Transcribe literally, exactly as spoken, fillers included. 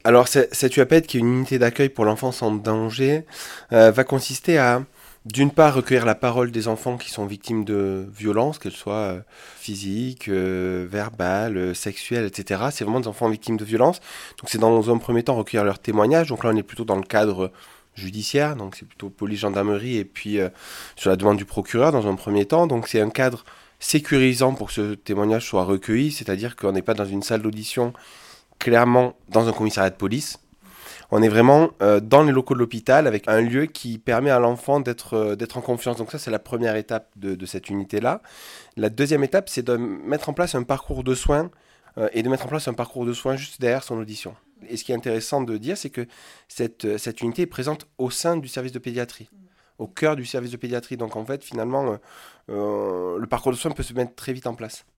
Alors, c'est- cette U A P E D, qui est une unité d'accueil pour l'enfance en danger, euh, va consister à, d'une part, recueillir la parole des enfants qui sont victimes de violences, qu'elles soient euh, physiques, euh, verbales, euh, sexuelles, et cetera. C'est vraiment des enfants victimes de violences. Donc, c'est dans un premier temps recueillir leurs témoignages. Donc là, on est plutôt dans le cadre judiciaire, donc c'est plutôt police, gendarmerie, et puis euh, sur la demande du procureur dans un premier temps. Donc, c'est un cadre sécurisant pour que ce témoignage soit recueilli, c'est-à-dire qu'on n'est pas dans une salle d'audition clairement dans un commissariat de police. On est vraiment euh, dans les locaux de l'hôpital avec un lieu qui permet à l'enfant d'être euh, d'être en confiance. Donc ça, c'est la première étape de, de cette unité-là. La deuxième étape, c'est de mettre en place un parcours de soins euh, et de mettre en place un parcours de soins juste derrière son audition. Et ce qui est intéressant de dire, c'est que cette, cette unité est présente au sein du service de pédiatrie, au cœur du service de pédiatrie. Donc en fait, finalement, euh, euh, le parcours de soins peut se mettre très vite en place.